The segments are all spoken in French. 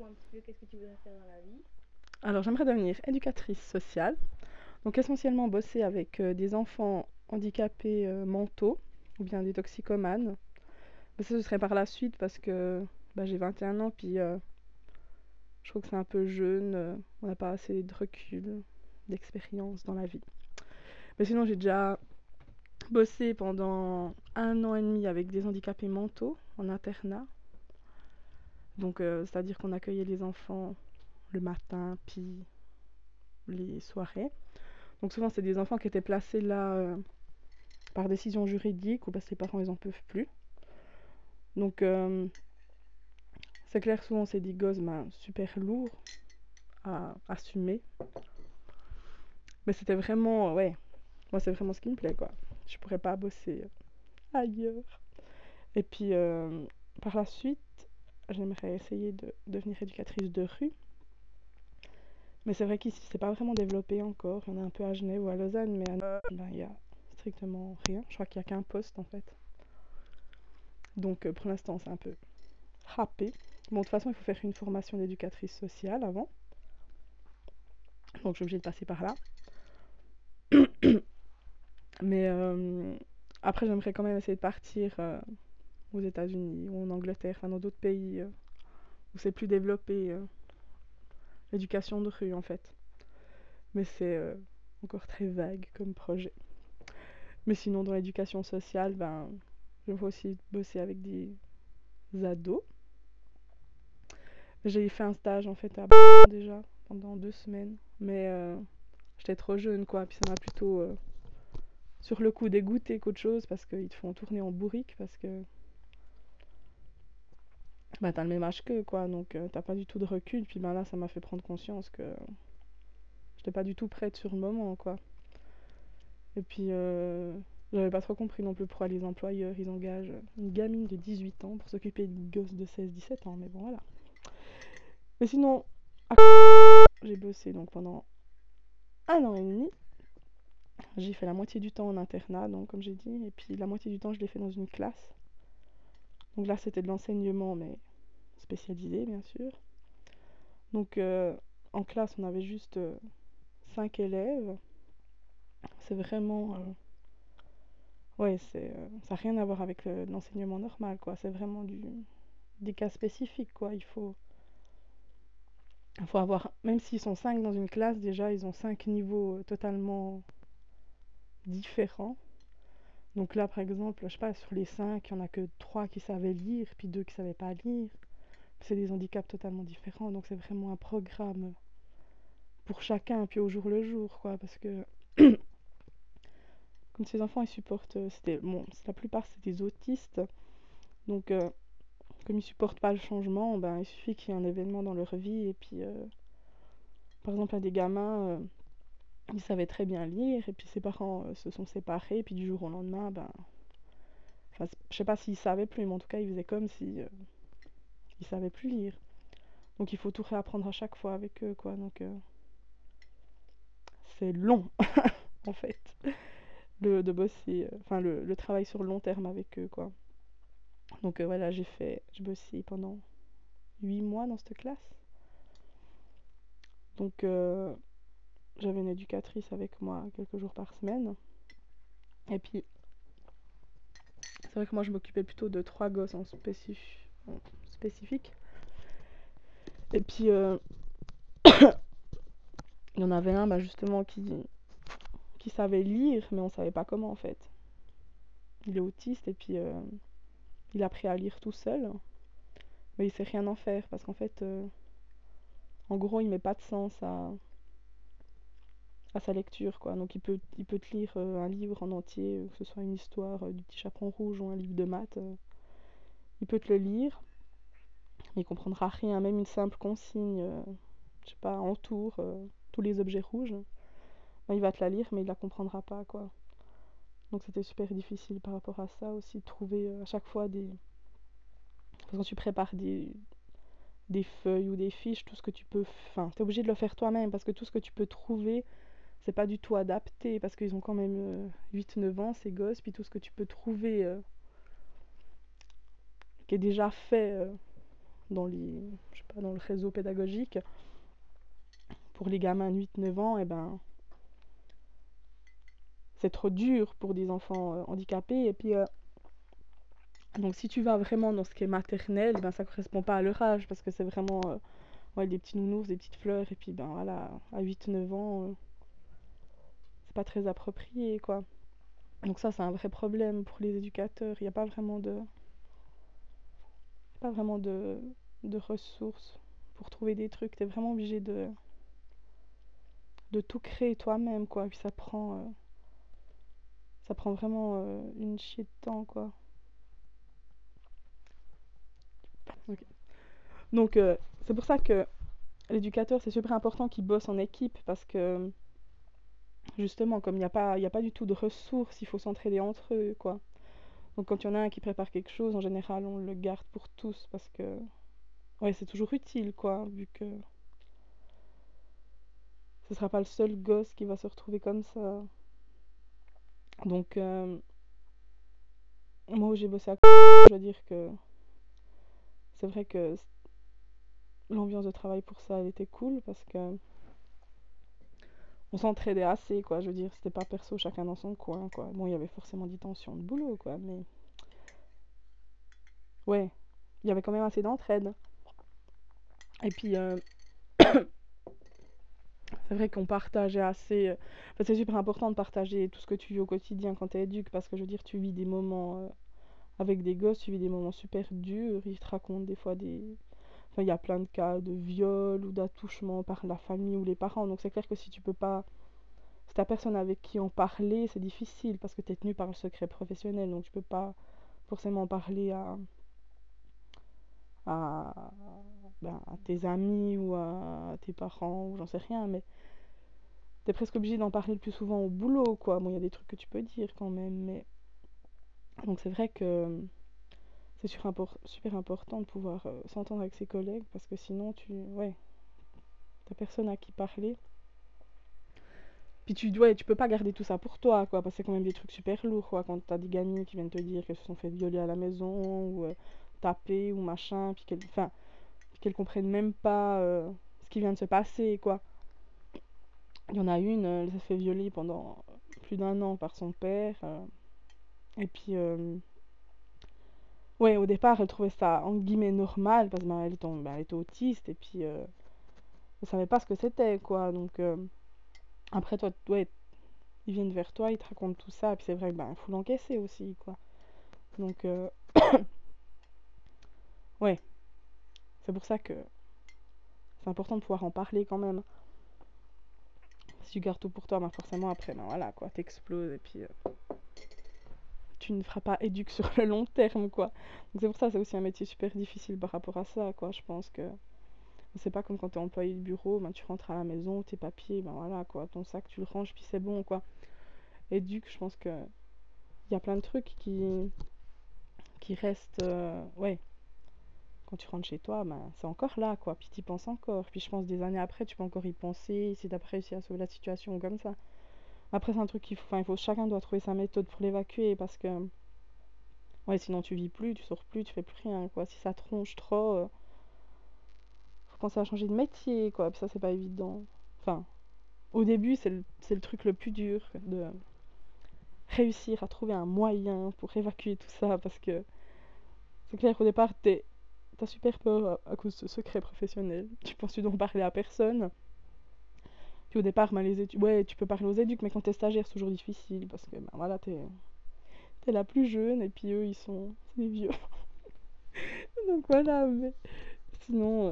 un petit peu qu'est-ce que tu voudrais faire dans la vie? Alors, j'aimerais devenir éducatrice sociale, donc essentiellement bosser avec des enfants handicapés mentaux ou bien des toxicomanes. Mais ça, ce serait par la suite parce que j'ai 21 ans, puis je trouve que c'est un peu jeune, on n'a pas assez de recul, d'expérience dans la vie. Mais sinon, j'ai déjà bossé pendant 1 an et demi avec des handicapés mentaux en internat. Donc, c'est-à-dire qu'on accueillait les enfants le matin, puis les soirées. Donc souvent, c'est des enfants qui étaient placés là par décision juridique ou parce que les parents ils en peuvent plus. Donc c'est clair, souvent c'est des gosses super lourds à assumer. Mais c'était vraiment, ouais, moi c'est vraiment ce qui me plaît quoi. Je pourrais pas bosser ailleurs. Et puis par la suite, j'aimerais essayer de devenir éducatrice de rue. Mais c'est vrai qu'ici c'est pas vraiment développé encore. Il y en a un peu à Genève ou à Lausanne, mais à Neuchâtel, il y a strictement rien. Je crois qu'il y a qu'un poste en fait. Donc pour l'instant c'est un peu râpé. Bon, de toute façon, il faut faire une formation d'éducatrice sociale avant. Donc, je suis obligée de passer par là. Mais après, j'aimerais quand même essayer de partir aux États-Unis ou en Angleterre, enfin dans d'autres pays où c'est plus développé, l'éducation de rue en fait. Mais c'est encore très vague comme projet. Mais sinon, dans l'éducation sociale, je veux aussi bosser avec des ados. J'ai fait un stage en fait à déjà pendant 2 semaines. Mais j'étais trop jeune quoi, puis ça m'a plutôt sur le coup dégoûté qu'autre chose parce qu'ils te font tourner en bourrique parce que t'as le même âge qu'eux quoi, donc t'as pas du tout de recul. Puis là ça m'a fait prendre conscience que j'étais pas du tout prête sur le moment quoi. Et puis j'avais pas trop compris non plus pourquoi les employeurs ils engagent une gamine de 18 ans pour s'occuper de gosses de 16-17 ans, mais bon voilà. Mais sinon, j'ai bossé donc pendant 1 an et demi. J'ai fait la moitié du temps en internat, donc comme j'ai dit, et puis la moitié du temps je l'ai fait dans une classe. Donc là c'était de l'enseignement, mais spécialisé bien sûr. Donc en classe, on avait juste 5 élèves. C'est vraiment... ouais, ça n'a rien à voir avec l'enseignement normal, quoi. C'est vraiment des cas spécifiques, quoi. Il faut avoir... Même s'ils sont 5 dans une classe, déjà, ils ont 5 niveaux totalement différents. Donc là, par exemple, je sais pas, sur les 5 il n'y en a que 3 qui savaient lire, puis 2 qui savaient pas lire. C'est des handicaps totalement différents, donc c'est vraiment un programme pour chacun, puis au jour le jour, quoi. Parce que comme ces enfants ils supportent, la plupart c'est des autistes, donc comme ils supportent pas le changement, il suffit qu'il y ait un événement dans leur vie et puis par exemple il y a des gamins, ils savaient très bien lire et puis ses parents se sont séparés et puis du jour au lendemain, enfin je sais pas s'ils savaient plus, mais en tout cas ils faisaient comme si ils savaient plus lire. Donc il faut tout réapprendre à chaque fois avec eux quoi, donc c'est long en fait de bosser, enfin le travail sur le long terme avec eux quoi. Donc voilà, j'ai bossé pendant 8 mois dans cette classe. Donc j'avais une éducatrice avec moi quelques jours par semaine. Et puis c'est vrai que moi je m'occupais plutôt de 3 gosses en spécifique. Et puis il y en avait un justement qui savait lire, mais on savait pas comment en fait. Il est autiste et puis il a appris à lire tout seul. Mais il sait rien en faire parce qu'en fait, en gros, il met pas de sens à sa lecture quoi. Donc il peut te lire un livre en entier, que ce soit une histoire du petit chaperon rouge ou un livre de maths, il peut te le lire, mais il comprendra rien, même une simple consigne, je sais pas, entoure tous les objets rouges. Il va te la lire mais il la comprendra pas quoi. Donc c'était super difficile par rapport à ça aussi de trouver à chaque fois quand tu prépares des feuilles ou des fiches, tout ce que tu peux, enfin t'es obligé de le faire toi-même parce que tout ce que tu peux trouver c'est pas du tout adapté parce qu'ils ont quand même 8-9 ans ces gosses, puis tout ce que tu peux trouver qui est déjà fait, je sais pas, dans le réseau pédagogique. Pour les gamins de 8-9 ans, c'est trop dur pour des enfants handicapés. Et puis, donc si tu vas vraiment dans ce qui est maternel, ça correspond pas à leur âge, parce que c'est vraiment ouais, des petits nounours, des petites fleurs. Et puis, voilà, à 8-9 ans, c'est pas très approprié, quoi. Donc ça, c'est un vrai problème pour les éducateurs. Il n'y a pas vraiment de ressources pour trouver des trucs. T'es vraiment obligé de tout créer toi-même, quoi. Puis ça prend vraiment une chier de temps, quoi. Ok. Donc, c'est pour ça que l'éducateur, c'est super important qu'il bosse en équipe, parce que, justement, comme il y a pas du tout de ressources, il faut s'entraider entre eux, quoi. Donc, quand il y en a un qui prépare quelque chose, en général, on le garde pour tous, parce que, ouais, c'est toujours utile, quoi, vu que ce sera pas le seul gosse qui va se retrouver comme ça. Donc, moi où j'ai bossé à je dois dire que c'est vrai que l'ambiance de travail pour ça, elle était cool, parce que on s'entraidait assez, quoi. Je veux dire, c'était pas perso, chacun dans son coin, quoi. Bon, il y avait forcément des tensions de boulot, quoi, mais ouais, il y avait quand même assez d'entraide. Et puis, c'est vrai qu'on partageait assez. Enfin, c'est super important de partager tout ce que tu vis au quotidien quand t'es éduque, parce que je veux dire, tu vis des moments avec des gosses, tu vis des moments super durs. Ils te racontent des fois des. Enfin, il y a plein de cas de viol ou d'attouchement par la famille ou les parents. Donc, c'est clair que si tu peux pas. Si t'as personne avec qui en parler, c'est difficile, parce que t'es tenu par le secret professionnel. Donc, tu peux pas forcément en parler à, à tes amis ou à tes parents ou j'en sais rien, mais t'es presque obligé d'en parler le plus souvent au boulot, quoi. Bon, il y a des trucs que tu peux dire quand même, mais donc c'est vrai que c'est super important de pouvoir s'entendre avec ses collègues, parce que sinon ouais, t'as personne à qui parler. Puis tu peux pas garder tout ça pour toi, quoi, parce que c'est quand même des trucs super lourds, quoi, quand t'as des gamins qui viennent te dire qu'elles se sont fait violer à la maison ou taper ou machin, puis qu'elles comprennent même pas ce qui vient de se passer, quoi. Il y en a une, elle s'est fait violer pendant plus d'un an par son père. Et puis, ouais, au départ, elle trouvait ça, en guillemets, normal, parce que elle était autiste, et puis elle savait pas ce que c'était, quoi. Donc, après, toi, ouais, ils viennent vers toi, ils te racontent tout ça, et puis c'est vrai que, il faut l'encaisser aussi, quoi. Donc, ouais, c'est pour ça que c'est important de pouvoir en parler quand même. Si tu gardes tout pour toi, forcément, après, voilà, quoi, t'exploses, et puis tu ne feras pas éduque sur le long terme, quoi. Donc c'est pour ça, c'est aussi un métier super difficile par rapport à ça, quoi. Je pense que c'est pas comme quand t'es employé de bureau, tu rentres à la maison, tes papiers, voilà, quoi, ton sac, tu le ranges, puis c'est bon, quoi. Éduque, je pense que il y a plein de trucs qui restent, ouais, quand tu rentres chez toi, c'est encore là, quoi, puis t'y penses encore. Puis je pense des années après, tu peux encore y penser, si t'as pas réussi à sauver la situation ou comme ça. Après, c'est un truc chacun doit trouver sa méthode pour l'évacuer, parce que ouais, sinon tu vis plus, tu sors plus, tu fais plus rien, quoi. Si ça te ronge trop, faut penser à changer de métier, quoi. Puis ça, c'est pas évident. Enfin, au début, c'est le truc le plus dur, de réussir à trouver un moyen pour évacuer tout ça, parce que c'est clair qu'au départ, t'as super peur à cause de ce secret professionnel. Tu penses que tu dois en parler à personne. Puis au départ, les études, ouais, tu peux parler aux éduques, mais quand t'es stagiaire, c'est toujours difficile, parce que, voilà, t'es la plus jeune, et puis eux, c'est des vieux. Donc voilà, mais sinon,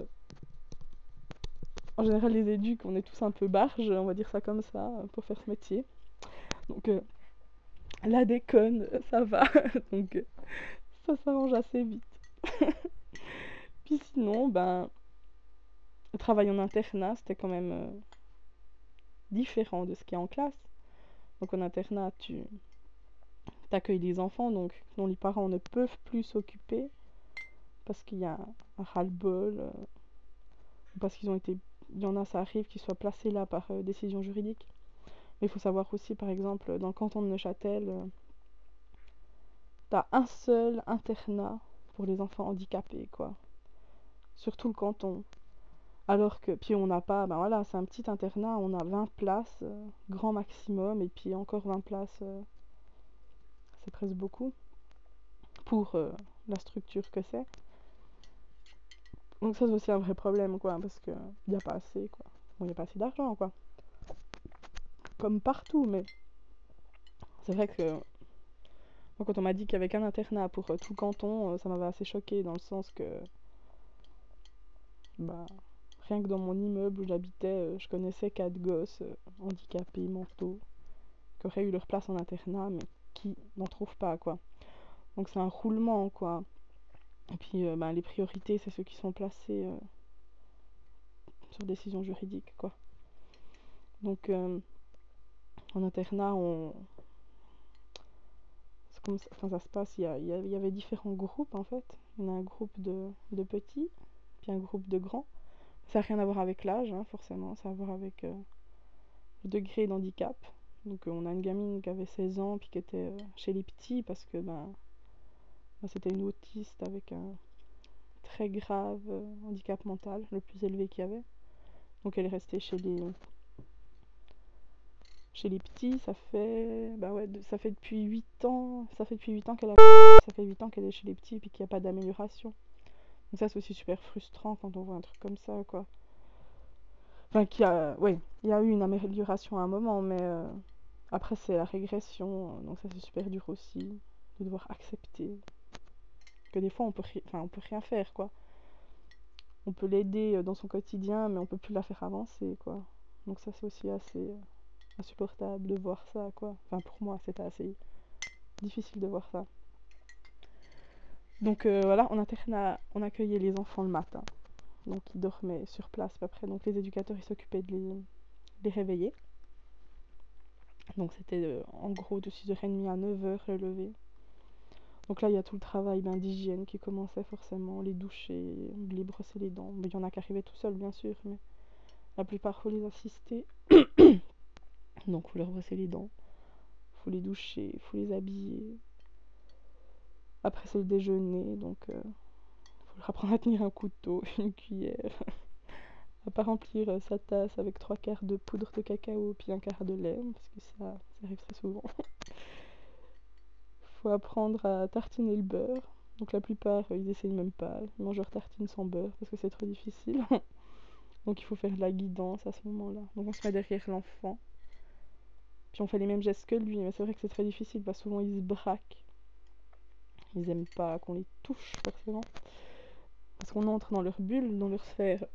en général, les éducs, on est tous un peu barges, on va dire ça comme ça, pour faire ce métier. Donc, la déconne, ça va. Donc, ça s'arrange assez vite. Puis sinon, le travail en internat, c'était quand même différent de ce qu'il y a en classe. Donc, en internat, tu accueilles des enfants dont les parents ne peuvent plus s'occuper, parce qu'il y a un ras-le-bol, parce qu'ils ont été. Il y en a, ça arrive, qu'ils soient placés là par décision juridique. Mais il faut savoir aussi, par exemple, dans le canton de Neuchâtel, t'as un seul internat pour les enfants handicapés, quoi. sur tout le canton. Alors que, puis on n'a pas, ben voilà, c'est un petit internat, on a 20 places, grand maximum, et puis encore 20 places, c'est presque beaucoup pour la structure que c'est. Donc ça c'est aussi un vrai problème, quoi, parce que il n'y a pas assez, quoi. Bon, il n'y a pas assez d'argent, quoi. Comme partout, mais c'est vrai que moi, quand on m'a dit qu'il y avait qu'un internat pour tout le canton, ça m'avait assez choqué dans le sens que, bah, rien que dans mon immeuble où j'habitais, je connaissais 4 gosses handicapés mentaux qui auraient eu leur place en internat, mais qui n'en trouvent pas, quoi. Donc c'est un roulement, quoi. Et puis bah, les priorités, c'est ceux qui sont placés sur décision juridique, quoi. Donc en internat, c'est comme ça, enfin, ça se passe, il y avait différents groupes, en fait. Il y en a un groupe de petits, puis un groupe de grands. Ça n'a rien à voir avec l'âge, hein, forcément, ça a à voir avec le degré d'handicap. Donc on a une gamine qui avait 16 ans, puis qui était chez les petits, parce que c'était une autiste avec un très grave handicap mental, le plus élevé qu'il y avait. Donc elle est restée chez les petits, ça fait bah ouais, ça fait depuis 8 ans, ça fait 8 ans qu'elle est chez les petits et puis qu'il n'y a pas d'amélioration. Donc ça c'est aussi super frustrant quand on voit un truc comme ça, quoi. Enfin il y a eu une amélioration à un moment, mais après c'est la régression, donc ça c'est super dur aussi de devoir accepter que des fois on peut rien faire, quoi. On peut l'aider dans son quotidien, mais on peut plus la faire avancer, quoi. Donc ça c'est aussi assez insupportable de voir ça, quoi. Enfin pour moi c'était assez difficile de voir ça. Donc voilà, en internat, on accueillait les enfants le matin. Donc ils dormaient sur place à peu près. Donc les éducateurs ils s'occupaient de les réveiller. Donc c'était en gros de 6h30 à 9h le lever. Donc là il y a tout le travail d'hygiène qui commençait forcément, les doucher, les brosser les dents. Mais il y en a qui arrivaient tout seuls bien sûr, mais la plupart faut les assister. Donc faut leur brosser les dents, faut les doucher, faut les habiller. Après c'est le déjeuner, donc faut leur apprendre à tenir un couteau, une cuillère, à pas remplir sa tasse avec 3 quarts de poudre de cacao puis un quart de lait, parce que ça arrive très souvent. Faut apprendre à tartiner le beurre. Donc la plupart ils essayent même pas, ils mangent leur tartine sans beurre parce que c'est trop difficile. Donc il faut faire de la guidance à ce moment-là. Donc on se met derrière l'enfant, puis on fait les mêmes gestes que lui, mais c'est vrai que c'est très difficile parce que souvent ils se braquent. Ils aiment pas qu'on les touche forcément. Parce qu'on entre dans leur bulle, dans leur sphère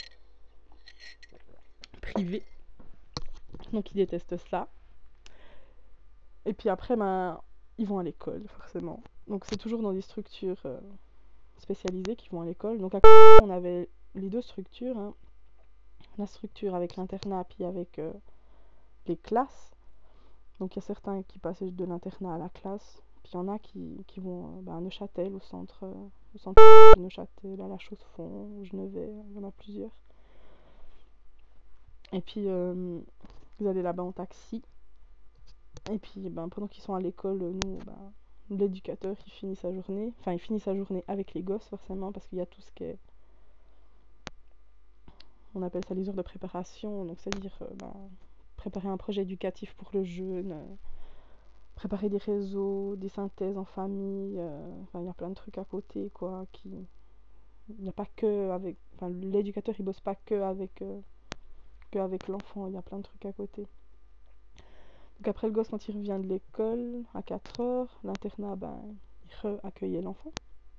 privée. Donc ils détestent ça. Et puis après, ils vont à l'école, forcément. Donc c'est toujours dans des structures spécialisées qui vont à l'école. Donc à côté, on avait les deux structures, hein. La structure avec l'internat, puis avec les classes. Donc il y a certains qui passent de l'internat à la classe. Puis il y en a qui vont à Neuchâtel, au centre de Neuchâtel, à la Chaux-de-Fonds, au Genevet, il y en a plusieurs. Et puis vous allez là-bas en taxi. Et puis pendant qu'ils sont à l'école, nous, l'éducateur il finit sa journée. Enfin, il finit sa journée avec les gosses forcément, parce qu'il y a tout ce qui est, on appelle ça les heures de préparation. Donc c'est-à-dire préparer un projet éducatif pour le jeune, préparer des réseaux, des synthèses en famille. Enfin, il y a plein de trucs à côté, quoi. Il n'y a pas que avec, enfin, l'éducateur il bosse pas que avec l'enfant. Il y a plein de trucs à côté. Donc après le gosse, quand il revient de l'école à 4h, l'internat il accueillait l'enfant.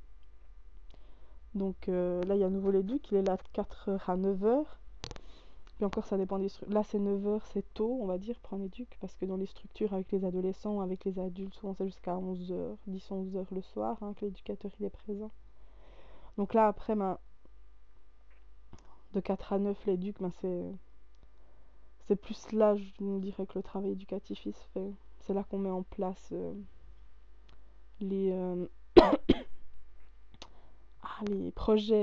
Donc là il y a à nouveau l'éduc, il est là de 4h à 9h. Puis encore ça dépend des structures. Là c'est 9h, c'est tôt on va dire pour un éduc, parce que dans les structures avec les adolescents, avec les adultes, souvent c'est jusqu'à 11h, 10-11h le soir que l'éducateur il est présent. Donc là après de 4 à 9 l'éduc, c'est plus là je dirais que le travail éducatif il se fait. C'est là qu'on met en place les les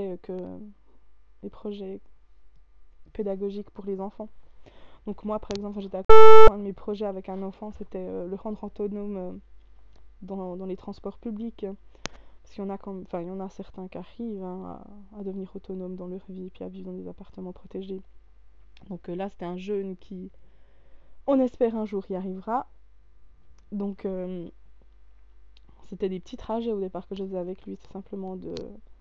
projets pédagogiques pour les enfants. Donc moi par exemple quand j'étais un de mes projets avec un enfant c'était le rendre autonome dans les transports publics, Parce qu'il y en a enfin, il y en a certains qui arrivent hein, à devenir autonomes dans leur vie, puis à vivre dans des appartements protégés. Donc là, c'était un jeune qui, on espère un jour, y arrivera. Donc c'était des petits trajets au départ que je faisais avec lui, c'est simplement de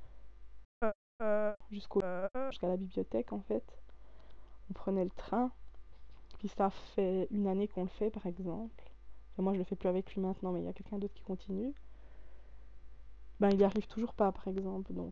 jusqu'à la bibliothèque en fait. On prenait le train, puis ça fait une année qu'on le fait par exemple. Enfin, moi je le fais plus avec lui maintenant, mais il y a quelqu'un d'autre qui continue. Ben il y arrive toujours pas par exemple, donc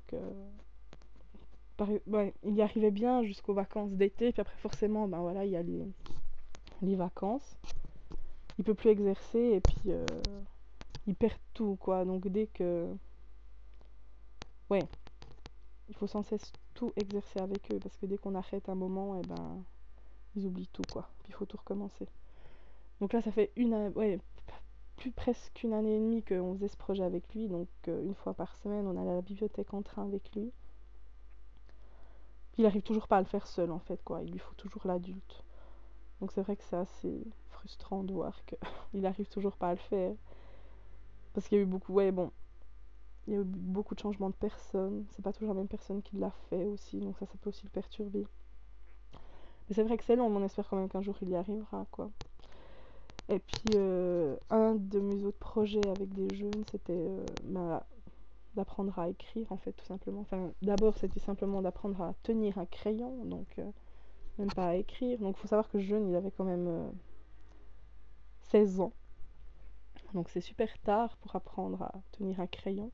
ouais, il y arrivait bien jusqu'aux vacances d'été, puis après forcément ben voilà il y a les vacances. Il peut plus exercer et puis il perd tout quoi. Donc dès que ouais, il faut sans cesse tout exercer avec eux parce que dès qu'on arrête un moment, et ben ils oublient tout quoi. Puis il faut tout recommencer. Donc là ça fait ouais, plus presque une année et demie qu'on faisait ce projet avec lui. Donc une fois par semaine on allait à la bibliothèque en train avec lui. Puis il arrive toujours pas à le faire seul en fait quoi. Il lui faut toujours l'adulte. Donc c'est vrai que c'est assez frustrant de voir qu'il arrive toujours pas à le faire. Parce qu'il y a eu beaucoup, ouais bon, il y a eu beaucoup de changements de personnes. C'est pas toujours la même personne qui l'a fait aussi, donc ça peut aussi le perturber. Mais c'est vrai que c'est long, mais on espère quand même qu'un jour il y arrivera, quoi. Et puis, un de mes autres projets avec des jeunes, c'était d'apprendre à écrire, en fait, tout simplement. Enfin, d'abord, c'était simplement d'apprendre à tenir un crayon, donc même pas à écrire. Donc, il faut savoir que le jeune, il avait quand même 16 ans. Donc, c'est super tard pour apprendre à tenir un crayon.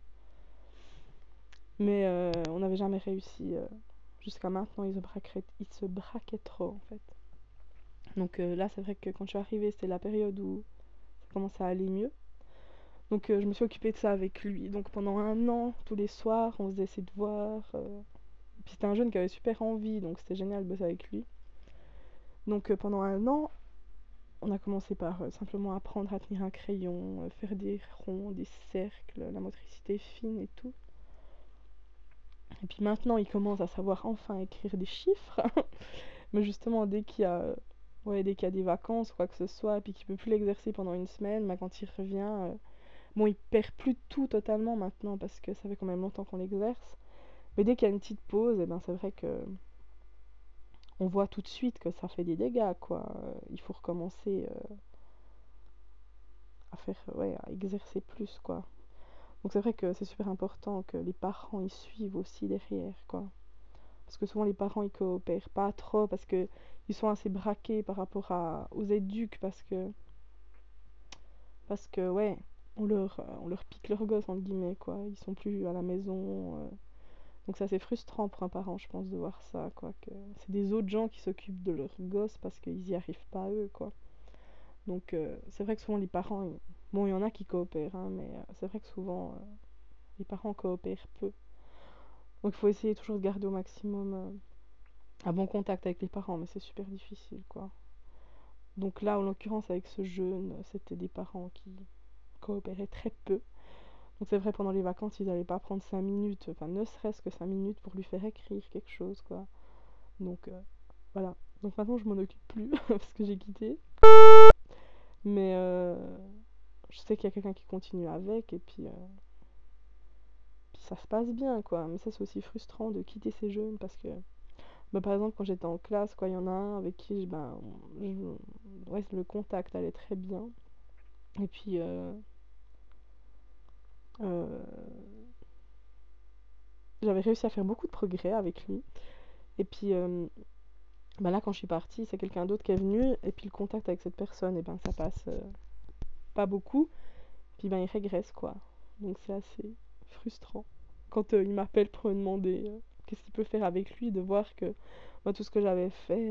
Mais on n'avait jamais réussi. Jusqu'à maintenant, il se braquait trop, en fait. Donc là, c'est vrai que quand je suis arrivée, c'était la période où ça commençait à aller mieux. Donc je me suis occupée de ça avec lui. Donc pendant un an, tous les soirs, on faisait ses devoirs. Puis c'était un jeune qui avait super envie, donc c'était génial de bosser avec lui. Donc pendant un an, on a commencé par simplement apprendre à tenir un crayon, faire des ronds, des cercles, la motricité fine et tout. Et puis maintenant, il commence à savoir enfin écrire des chiffres. Mais justement, dès qu'il y a des vacances ou quoi que ce soit, et puis qu'il peut plus l'exercer pendant une semaine, bah, quand il revient, bon, il perd plus tout totalement maintenant parce que ça fait quand même longtemps qu'on l'exerce. Mais dès qu'il y a une petite pause, et ben c'est vrai que on voit tout de suite que ça fait des dégâts, quoi. Il faut recommencer ouais, à exercer plus, quoi. Donc c'est vrai que c'est super important que les parents y suivent aussi derrière, quoi. Parce que souvent les parents ils coopèrent pas trop parce que ils sont assez braqués par rapport aux éduques parce que ouais, on leur pique leur gosse entre guillemets quoi. Ils sont plus à la maison. Donc c'est assez frustrant pour un parent je pense de voir ça quoi. Que c'est des autres gens qui s'occupent de leurs gosses parce qu'ils y arrivent pas eux quoi. Donc c'est vrai que souvent les parents, bon il y en a qui coopèrent hein, mais c'est vrai que souvent les parents coopèrent peu. Donc il faut essayer toujours de garder au maximum un bon contact avec les parents, mais c'est super difficile, quoi. Donc là, en l'occurrence, avec ce jeune, c'était des parents qui coopéraient très peu. Donc c'est vrai, pendant les vacances, ils n'allaient pas prendre 5 minutes, enfin ne serait-ce que 5 minutes pour lui faire écrire quelque chose, quoi. Donc voilà. Donc maintenant, je m'en occupe plus, parce que j'ai quitté. Mais je sais qu'il y a quelqu'un qui continue avec, et puis ça se passe bien, quoi. Mais ça, c'est aussi frustrant de quitter ces jeunes, parce que bah, par exemple, quand j'étais en classe, quoi, il y en a un avec qui ouais, le contact allait très bien. Et puis, euh, j'avais réussi à faire beaucoup de progrès avec lui. Et puis, bah là, quand je suis partie, c'est quelqu'un d'autre qui est venu. Et puis, le contact avec cette personne, et ben, ça passe pas beaucoup. Puis, ben, il régresse, quoi. Donc, c'est assez frustrant. Quand il m'appelle pour me demander qu'est-ce qu'il peut faire avec lui, de voir que moi, tout ce que j'avais fait,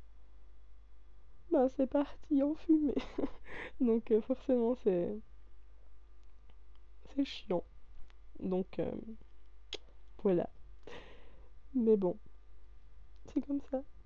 bah, c'est parti en fumée. Donc, forcément, c'est chiant. Donc voilà. Mais bon, c'est comme ça.